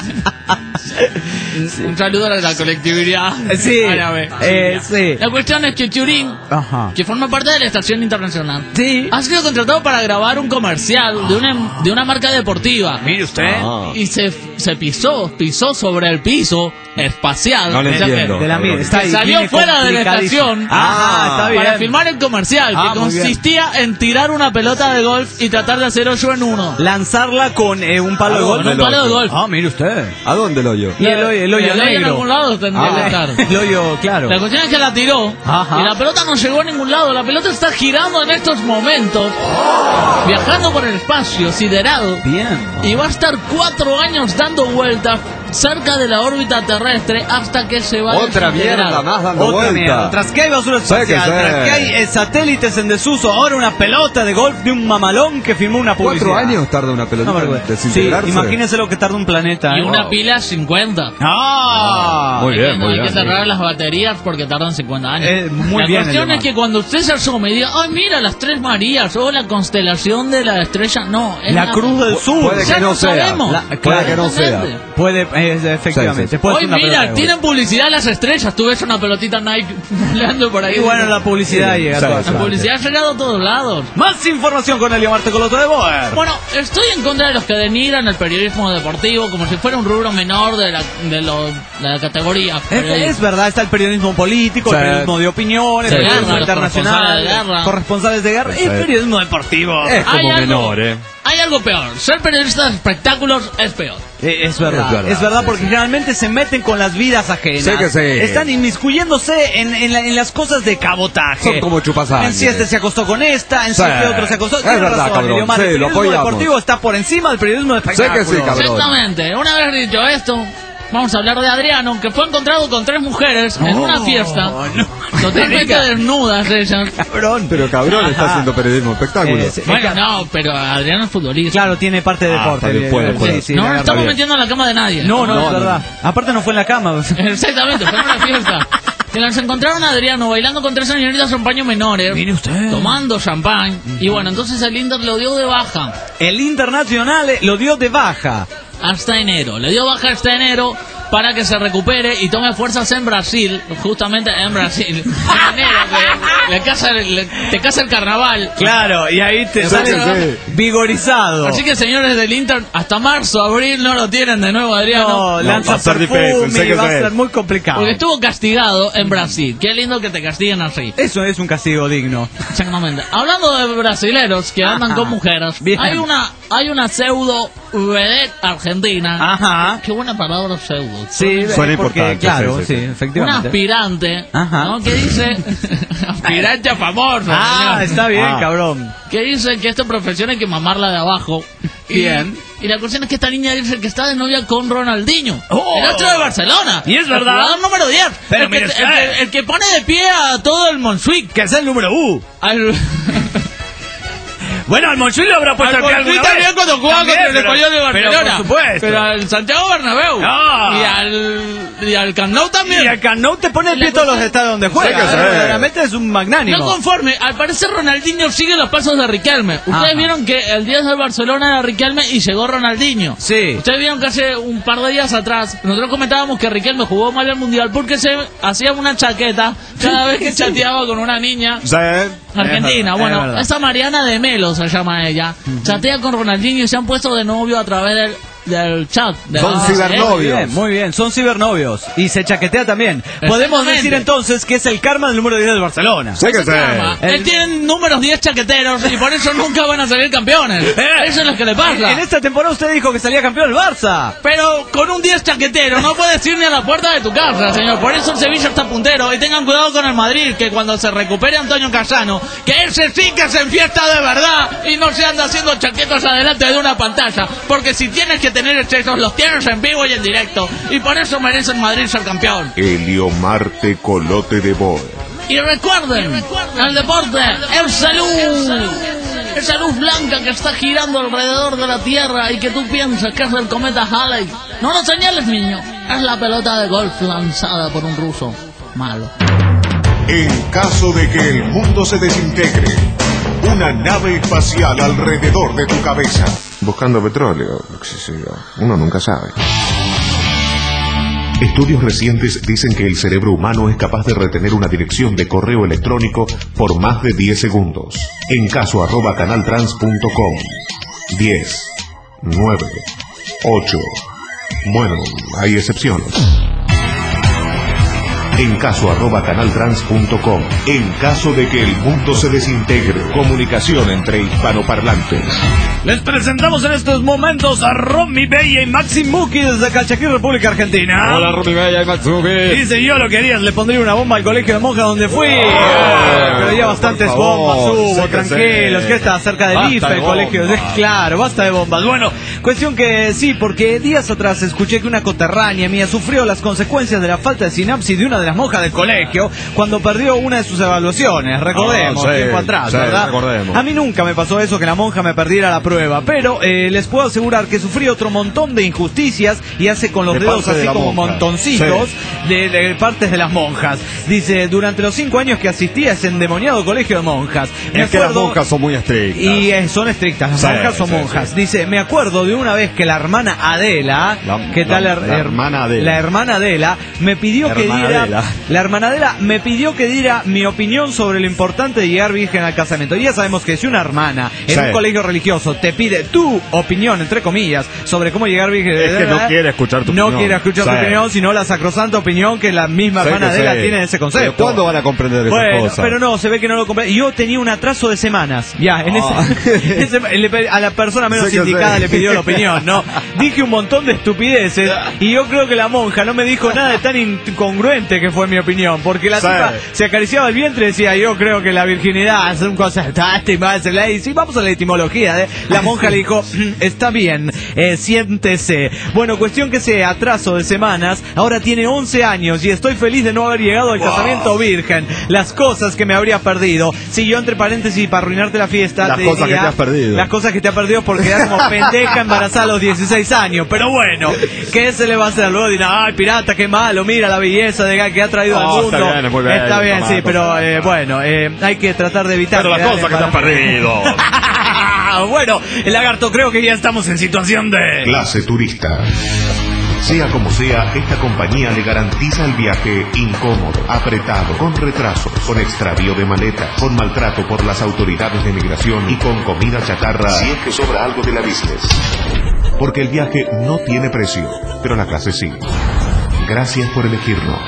Sí. Un saludo a la colectividad árabe. Sí. La cuestión es que Turing, que forma parte de la Estación Internacional, ha sido contratado para grabar un comercial de una marca deportiva. Mire usted. Y se pisó sobre el piso espacial. No le entiendo. Salió fuera de la estación para filmar el comercial, que consistía en tirar una pelota de golf y tratar de hacer hoyo en uno. Lanzarla con un palo de golf. Un palo de golf. Mire usted. ¿A dónde el hoyo? Y el hoyo negro. En algún lado tendría que estar. El hoyo, claro. La cuestión es que la tiró y la pelota no llegó a ningún lado. La pelota está girando en estos momentos, viajando por el espacio, siderado. Bien. Y va a estar 4 años dando vueltas cerca de la órbita terrestre hasta que se vaya. Otra mierda más dando vueltas. Tras que hay basura espacial, tras que hay satélites en desuso, ahora una pelota de golf de un mamalón que firmó una publicidad. 4 años tarda una pelota en desintegrarse. Sí, imagínense lo que tarda un planeta. Y una pila 50. Muy bien, hay que cerrar las baterías porque tardan 50 años. Muy bien. La cuestión es que cuando usted se asome y diga, ay, mira las 3 Marías o la constelación de la estrella, no. Es la Cruz del Sur. Puede que no sea. Puede que no sea. Efectivamente. Hoy mira, tienen publicidad las estrellas. Tú ves una pelotita Nike volando por ahí. Y bueno, la publicidad llega a todas. La publicidad ha llegado a todos lados. Más información con Elio Marte Coloto de Boer. Bueno, estoy en contra de los que denigran el periodismo deportivo como si fuera un rubro menor de la categoría. Es verdad, está el periodismo político, el periodismo de opinión, el periodismo internacional, corresponsales de guerra, el periodismo deportivo. Es como menor, Hay algo peor. Ser periodista de espectáculos es peor. Es verdad, porque generalmente se meten con las vidas ajenas. Sí que sí. Están inmiscuyéndose en las cosas de cabotaje. Son como chupasangre. En si este se acostó con esta, en si este otro se acostó. Es verdad, cabrón. El periodismo deportivo está por encima del periodismo de espectáculos. Sí que sí, cabrón. Exactamente. Una vez dicho esto, vamos a hablar de Adriano, que fue encontrado con 3 mujeres en una fiesta. Totalmente desnudas ellas. Pero cabrón, está haciendo periodismo espectáculo. Bueno, no, pero Adriano es futbolista. Claro, tiene parte de deporte. No estamos metiendo en la cama de nadie. No, es verdad. Aparte no fue en la cama. Exactamente, fue en una fiesta. Que nos encontraron a Adriano bailando con 3 señoritas en paño menores. Mire usted. Tomando champán. Y bueno, entonces el Inter lo dio de baja. El Internacional lo dio de baja. Hasta enero. Le dio baja hasta enero para que se recupere y tome fuerzas en Brasil. Justamente en Brasil. En enero, te casa el carnaval. Claro, y ahí te sales vigorizado. Así que señores del Inter, hasta marzo, abril no lo tienen de nuevo, Adriano. No, lanza perfume, va a ser muy complicado. Porque estuvo castigado en Brasil. Qué lindo que te castiguen así. Eso es un castigo digno. Exactamente. Hablando de brasileros que andan con mujeres, hay una pseudo vedette argentina. Ajá. Qué buena palabra pseudo. Sí, suena importante. Claro, sí, efectivamente. Un aspirante, ¿no? Que dice aspirante a famoso. Señor. Está bien, cabrón. Que dice que esta profesión hay que mamarla de abajo. Bien. Y la cuestión es que esta niña dice que está de novia con Ronaldinho, el otro de Barcelona. Y es verdad. El jugador número 10. Pero el que pone de pie a todo el Montjuic. Que es el número U. Bueno, al Montjuic le habrá puesto el pie alguna vez. También cuando jugaba contra el Español de Barcelona. Pero por supuesto. Pero al Santiago Bernabéu. No. Y al Camp Nou también. Y al Camp Nou te pone el pie todos los estadios donde juega. Realmente es un magnánimo. No conforme, al parecer Ronaldinho sigue los pasos de Riquelme. Ustedes vieron que el 10 del Barcelona era Riquelme y llegó Ronaldinho. Sí. Ustedes vieron que hace un par de días atrás nosotros comentábamos que Riquelme jugó mal el Mundial porque se hacía una chaqueta cada vez que chateaba con una niña argentina. Bueno, esa Mariana de Melo se llama ella. Chatea con Ronaldinho y se han puesto de novio a través del chat. Son cibernovios. Muy bien, son cibernovios. Y se chaquetea también. Podemos decir entonces que es el karma del número 10 del Barcelona. Sí que sí. Él tiene números 10 chaqueteros y por eso nunca van a salir campeones. Eso es lo que le pasa. En esta temporada usted dijo que salía campeón el Barça. Pero con un 10 chaquetero no puedes ir ni a la puerta de tu casa, señor. Por eso el Sevilla está puntero. Y tengan cuidado con el Madrid, que cuando se recupere Antonio Casano, que ese sí que se enfiesta de verdad y no se anda haciendo chaquetas adelante de una pantalla. Porque si tienes que tener excesos, los tienes en vivo y en directo. Y por eso merece el Madrid ser campeón. Helio Marte Colote de Boer. Y recuerden, el deporte es salud. Esa luz blanca que está girando alrededor de la Tierra y que tú piensas que es el cometa Halley. No lo señales, niño. Es la pelota de golf lanzada por un ruso malo. En caso de que el mundo se desintegre, una nave espacial alrededor de tu cabeza. Buscando petróleo, uno nunca sabe. Estudios recientes dicen que el cerebro humano es capaz de retener una dirección de correo electrónico por más de 10 segundos. En caso @canaltrans.com. 10, 9, 8. Bueno, hay excepciones. En caso @canaltrans.com. En caso de que el mundo se desintegre. Comunicación entre hispanoparlantes. Les presentamos en estos momentos a Romy Bella y Maxi Muki desde Calchaquí, República Argentina. Hola, Romy Bella y Maxi Muki. Dice, yo lo quería, le pondría una bomba al colegio de monjas donde fui. Pero ya bastantes bombas hubo, tranquilos, que está cerca del IFE, el colegio. Claro, basta de bombas. Bueno, cuestión que sí, porque días atrás escuché que una coterránea mía sufrió las consecuencias de la falta de sinapsis de una de las monjas del colegio cuando perdió una de sus evaluaciones. Recordemos, tiempo atrás, ¿verdad? Recordemos. A mí nunca me pasó eso, que la monja me perdiera la prueba, pero les puedo asegurar que sufrí otro montón de injusticias y hace con los dedos así como montoncitos de partes de las monjas. Dice, durante los 5 años que asistí a ese endemoniado colegio de monjas. Es que las monjas son muy estrictas. Y son estrictas, las monjas son monjas. Dice, me acuerdo de una vez que la hermana Adela, ¿qué tal la hermana Adela? La hermana Adela me pidió que diera... La hermana Adela me pidió que diera mi opinión sobre lo importante de llegar virgen al casamiento. Y ya sabemos que si una hermana en un colegio religioso te pide tu opinión, entre comillas, sobre cómo llegar virgen... Es que no quiere escuchar tu opinión. No quiere escuchar tu opinión, sino la sacrosanta opinión que la misma hermana Adela tiene en ese concepto. ¿Pero cuándo van a comprender esas cosas? Pero no, se ve que no lo compré. Yo tenía un atraso de semanas. Ya, en a la persona menos indicada le pidió la opinión, ¿no? Dije un montón de estupideces y yo creo que la monja no me dijo nada de tan incongruente que fue mi opinión, porque la tipa se acariciaba el vientre y decía, yo creo que la virginidad es un concepto y sí, vamos a la etimología, la monja le dijo, está bien, siéntese. Bueno, cuestión que ese atraso de semanas ahora tiene 11 años y estoy feliz de no haber llegado al casamiento virgen. Las cosas que me habría perdido. Si yo, entre paréntesis, para arruinarte la fiesta, las cosas que te has perdido. Las cosas que te has perdido por quedar como pendeja embarazada a los 16 años. Pero bueno, ¿qué se le va a hacer? Luego dirán, ay, pirata, qué malo, mira la belleza que ha traído al mundo. Está bien, sí, pero bueno, hay que tratar de evitar. Pero las cosas que te has perdido. Bueno, el lagarto, creo que ya estamos en situación de... Clase turista. Sea como sea, esta compañía le garantiza el viaje incómodo, apretado, con retrasos, con extravío de maletas, con maltrato por las autoridades de migración y con comida chatarra si es que sobra algo de la business. Porque el viaje no tiene precio, pero la clase sí. Gracias por elegirnos.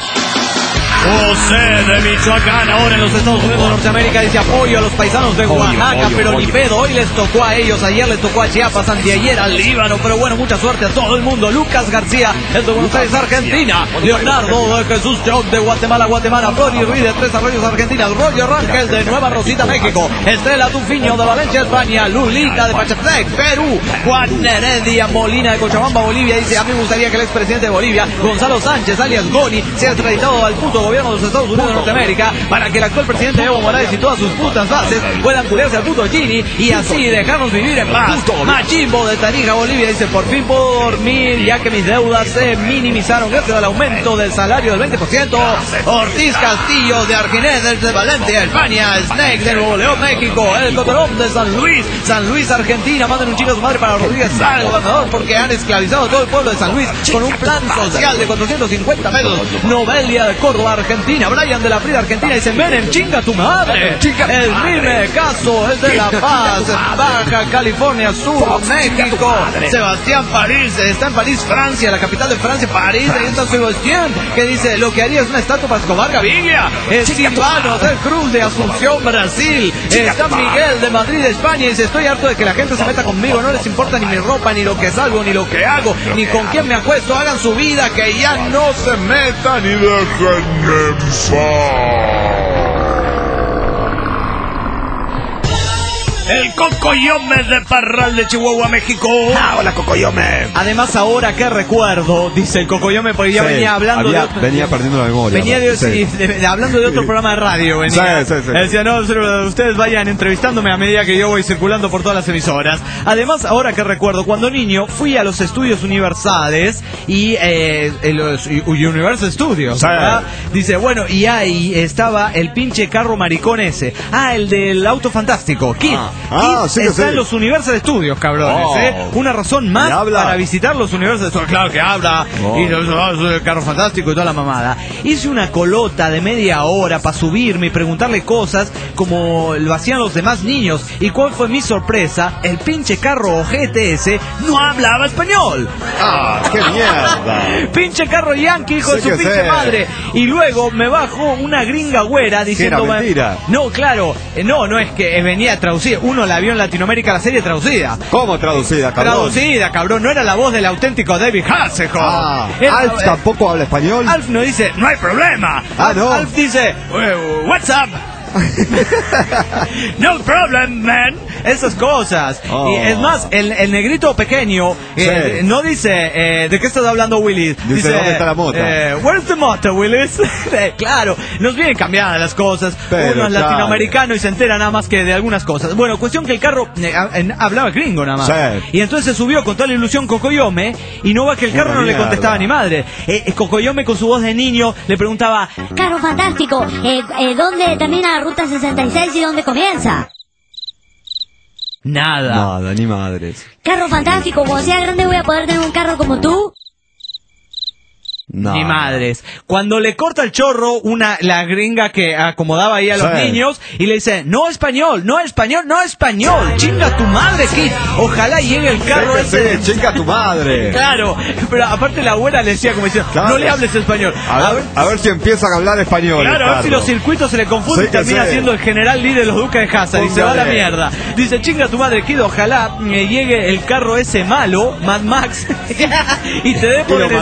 José de Michoacán, ahora en los Estados Unidos de Norteamérica, dice apoyo a los paisanos de Oaxaca, pero ni pedo, hoy les tocó a ellos, ayer les tocó a Chiapas, anteayer al Líbano, pero bueno, mucha suerte a todo el mundo. Lucas García, el de Buenos Aires, Argentina. Leonardo de Jesús Choc de Guatemala, Flori Ruiz de Tres Arroyos, Argentina. Roger Rangel de Nueva Rosita, México. Estrella Tufiño de Valencia, España. Lulita de Pachactec, Perú. Juan Heredia Molina de Cochabamba, Bolivia, dice, a mí me gustaría que el expresidente de Bolivia, Gonzalo Sánchez, alias Goni, sea extraditado al puto gobierno de los Estados Unidos de Norteamérica para que el actual presidente Evo Morales y todas sus putas bases puedan culiarse al puto Gini y así dejarnos vivir en paz. Machimbo de Tarija, Bolivia, dice, por fin puedo dormir ya que mis deudas se minimizaron gracias al aumento del salario del 20%. Ortiz Castillo de Arginés desde Valencia, España. Snake de Nuevo León, México. El Cotorón de San Luis, Argentina. Manden un chico a su madre para Rodríguez Sal, gobernador, porque han esclavizado a todo el pueblo de San Luis con un plan social de 450 pesos. Novelia de Córdoba, Argentina. Brian de la Frida, Argentina, dice, Menem, chinga tu madre. El Rime Caso es de La Paz, Baja California Sur, México. Sebastián París, está en París, Francia, la capital de Francia, París. Ahí está Sebastián, que dice, lo que haría es una estatua para Escobar Gaviria. Silvano del Cruz de Asunción, Brasil. Está Miguel de Madrid, España, y dice, estoy harto de que la gente se meta conmigo, no les importa ni mi ropa, ni lo que salgo, ni lo que hago, ni con quién me acuesto, hagan su vida, que ya no se metan y déjenme en paz. el Cocoyome de Parral de Chihuahua, México. Hola, Cocoyome. Además, ahora que recuerdo, dice el Cocoyome, porque ya venía hablando venía perdiendo la memoria. Venía hablando de otro programa de radio. Venía. Sí. Decía, no, ustedes vayan entrevistándome a medida que yo voy circulando por todas las emisoras. Además, ahora que recuerdo, cuando niño fui a los estudios Universales y los Universal Studios, ¿verdad? Dice, bueno, y ahí estaba el pinche carro maricón ese. El del auto fantástico. Kid. Sí, está en los Universal Studios, cabrones. Una razón más para visitar los Universal Studios. Claro que habla. Y el carro fantástico y toda la mamada. Hice una colota de media hora para subirme y preguntarle cosas como lo hacían los demás niños. ¿Y cuál fue mi sorpresa? El pinche carro GTS no hablaba español. ¡Qué mierda! Pinche carro yankee, hijo de su pinche madre. Y luego me bajó una gringa güera diciendo... ¿Era mentira? No, claro. No es que venía traducida. Uno la vio en Latinoamérica la serie traducida. ¿Cómo traducida, cabrón? Traducida, cabrón. No era la voz del auténtico David Hasselhoff. Alf tampoco habla español. Alf no dice, no hay problema. No. Alf dice, what's up? No problem, man. Esas cosas. Y es más, el negrito pequeño no dice ¿de qué estás hablando, Willis? Dice ¿dónde está la mota? Where's the mota, Willis? Claro, nos vienen cambiadas las cosas. Uno es latinoamericano y se entera nada más que de algunas cosas. Bueno, cuestión que el carro hablaba gringo nada más. Y entonces se subió con toda la ilusión Cocoyome y no va que el carro no le contestaba ni madre. Cocoyome con su voz de niño le preguntaba, carro fantástico, ¿dónde termina Ruta 66 y dónde comienza? Nada, ni madres. Carro fantástico, cuando sea grande voy a poder tener un carro como tú. No. Ni madres. Cuando le corta el chorro la gringa que acomodaba ahí a los niños y le dice, no español, chinga tu madre, kid. Ojalá llegue el carro ese. Chinga tu madre. Claro, pero aparte la abuela le decía como diciendo, no le hables español. A ver si empiezan a hablar español. Claro, a ver si los circuitos se le confunden y termina siendo el general Lee de los Duques de Hazard y se va a la mierda. Dice, chinga tu madre, kid, ojalá llegue el carro ese malo, Mad Max, y te dé por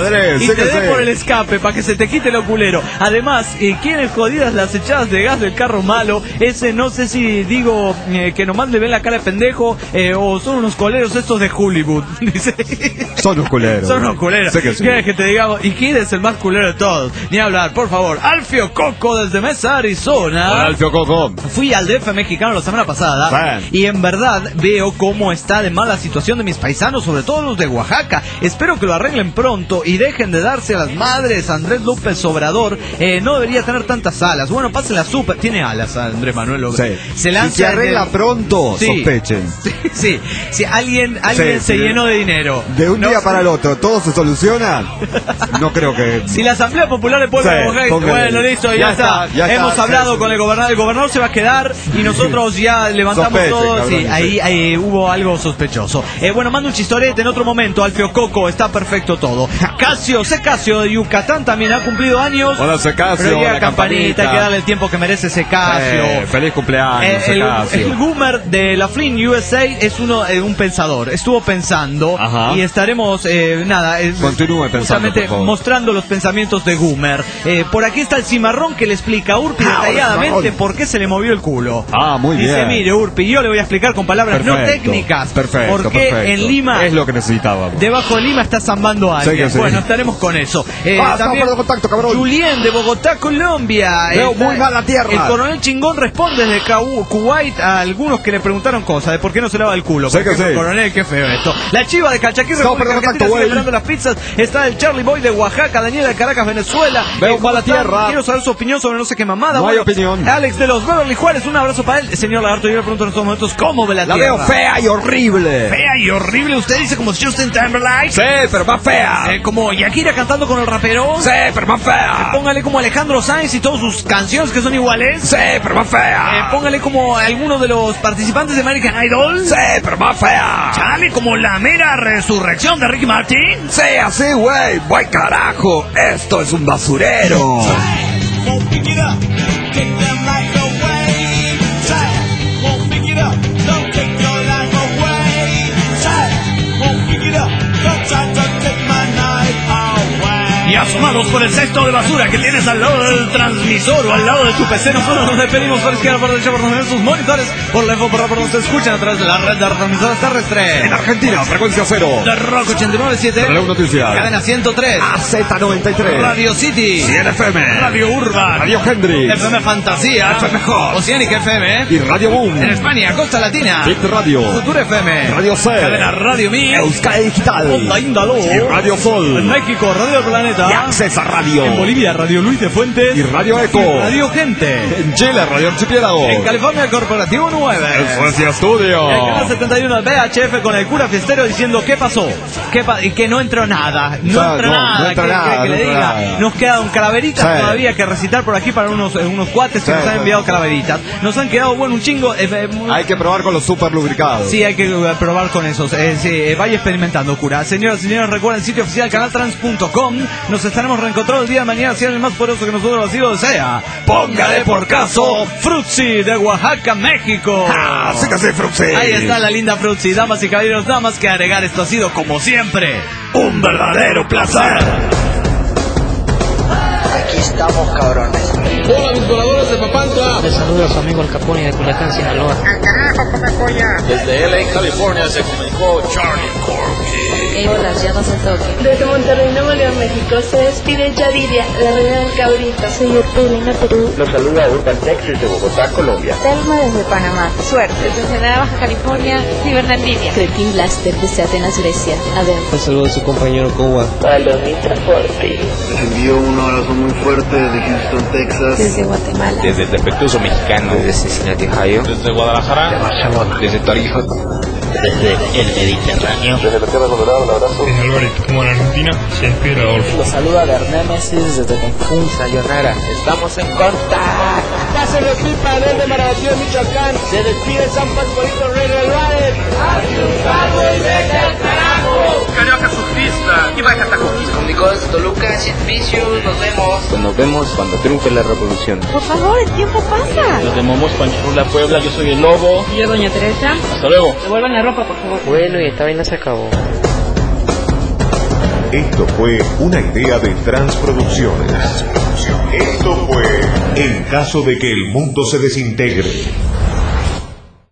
el escape para que se te quite lo culero. Además, quieren jodidas las echadas de gas del carro malo. Ese no sé si digo que nomás le ven la cara de pendejo o son unos coleros estos de Hollywood. Dice. Son unos culeros. Sé que sí. ¿Quieres que te digamos? ¿Y quién es el más culero de todos? Ni hablar, por favor. Alfio Coco desde Mesa, Arizona. Hola, Alfio Coco. Fui al DF mexicano la semana pasada y en verdad veo cómo está de mala situación de mis paisanos, sobre todo los de Oaxaca. Espero que lo arreglen pronto y dejen de darse a las madres. Andrés López Obrador no debería tener tantas alas. Bueno, pásenla súper. Tiene alas Andrés Manuel López. Se lanza. Si se arregla pronto, sospechen. Sí. Si alguien se llenó de dinero. De un día para el otro, ¿todo se soluciona? No creo que. Si la Asamblea Popular de Pueblo de Oaxaca, bueno, listo, ya está. Hemos hablado con el gobernador. El gobernador se va a quedar y nosotros ya levantamos todo. Sí, ahí hubo algo sospechoso. Bueno, mando un chistorete en otro momento. Alfio Coco, está perfecto todo. Casio de Yucatán también ha cumplido años. Hola, Secasio. Pero llega campanita, hay que darle el tiempo que merece Secasio. Feliz cumpleaños, Secasio. El Goomer de la Flynn USA es un pensador. Estuvo pensando y estaremos, continúe pensando, justamente mostrando los pensamientos de Goomer. Por aquí está el cimarrón que le explica a Urpi detalladamente por qué se le movió el culo. Muy bien. Dice, mire, Urpi, yo le voy a explicar con palabras no técnicas. Perfecto. En Lima, es lo que necesitábamos. Debajo de Lima está zambando a alguien. Bueno, estaremos con eso. También contacto, cabrón. Julien de Bogotá, Colombia. Veo muy mal la tierra. El coronel Chingón responde desde Kuwait a algunos que le preguntaron cosas de por qué no se lava el culo. Coronel, qué feo esto. La Chiva de Calchaquí, celebrando las pizzas. Está el Charlie Boy de Oaxaca, Daniel de Caracas, Venezuela. Veo mal la tierra. Quiero saber su opinión sobre no sé qué mamada. No hay opinión. Alex de los Beverly Juárez, un abrazo para él. Señor Lagarto, yo le pregunto en estos momentos cómo ve la tierra. La veo fea y horrible. Fea y horrible. Usted dice como Justin Timberlake. Sí, pero más fea. Como Shakira cantando con el rapero. Sí, pero más fea. Póngale como Alejandro Sanz y todas sus canciones que son iguales. Sí, pero más fea. Póngale como alguno de los participantes de American Idol. Sí, pero más fea. Chale, como la mera resurrección de Ricky Martin. Sí, así, güey. Buen carajo. Esto es un basurero. Y asomados por el cesto de basura que tienes al lado del transmisor o al lado de tu PC, nosotros nos despedimos por izquierda, por derecha, por tener sus monitores, por la info, por nos escuchan a través de la red de transmisoras terrestres. En Argentina, frecuencia 0. The Rock 89.7. Radio Noticias. Cadena 103. AZ93. Radio City. 100 FM. Radio Urban. Radio Hendrix. FM Fantasía. FM Hot. Oceanic FM. Y Radio Boom. En España, Costa Latina. Bit Radio. Futura FM. Radio C. Cadena Radio Mix. Euskadi Digital. Onda Índalo. Y Radio Sol. En México, Radio Planeta. Y Accesa Radio. En Bolivia, Radio Luis de Fuentes. Y Radio Eco. Y Radio Gente. En Chile, Radio Archipiélago. En California, Corporativo 9. En Suecia Studio. En Canal 71 VHF con el cura fiestero diciendo ¿qué pasó? Y que no entró nada. No entró nada. Que le diga. Nos quedan calaveritas todavía que recitar por aquí para unos cuates que nos han enviado calaveritas. Nos han quedado, bueno, un chingo. Hay que probar con los super lubricados. Sí, hay que probar con esos. Vaya experimentando, cura. Señoras y señores, recuerden el sitio oficial canaltrans.com. Nos estaremos reencontrando el día de mañana, si alguien más poderoso que nosotros así lo desea. Póngale por caso Frutzi de Oaxaca, México. Sí que sí, Frutzi. Ahí está la linda Frutzi. Damas y caballeros, nada más que agregar, esto ha sido, como siempre, un verdadero placer. Aquí estamos, cabrones. Hola, mis voladores de Papantla. Les saluda a su amigo El Capone de Culiacán, Sinaloa. ¡Al carajo, come polla! Desde LA, California, se comunicó Charlie Corky. Hola, ya no se toque. Desde Monterrey, Nuevo León, México, se despide Yadiria, la reina del cabrito. Soy Ortelina, Perú. Los saluda Urban Texas de Bogotá, Colombia. Telma desde Panamá. Suerte. Desde Ensenada, Baja California y Bernardina. Creeping Blaster desde Atenas, Grecia. A ver. Un saludo a su compañero Kowa. Palomita Forti. Les envío un abrazo muy fuerte desde Houston, Texas. Desde Guatemala. Desde el Defectuoso Mexicano. Desde Cincinnati, Ohio. Desde Guadalajara. De Barcelona. Desde Tarija. Desde el Mediterráneo. Desde la Tierra Colorada, un abrazo. Desde Alvarito, como en Argentina, se despide Adolfo. Los saluda Bernémesis desde Cancún, Sayonara. Estamos en contacto. Casa de Pipa desde Marabatío, Michoacán. Se despide San Pascualito Rey del Valle. ¡Asustado y vete al carajo! Carioca surfista y baja tacones. Se comunicó desde Toluca, Sin Vicios. Nos vemos. Pues nos vemos cuando triunfe la revolución. Por favor, el tiempo pasa. Los de Momos, Panchurula, Puebla. Yo soy el Lobo. Y yo, Doña Teresa. Hasta luego. Devuelvan la ropa, por favor. Bueno, y esta vaina se acabó. Esto fue una idea de Transproducciones. Esto fue En caso de que el mundo se desintegre.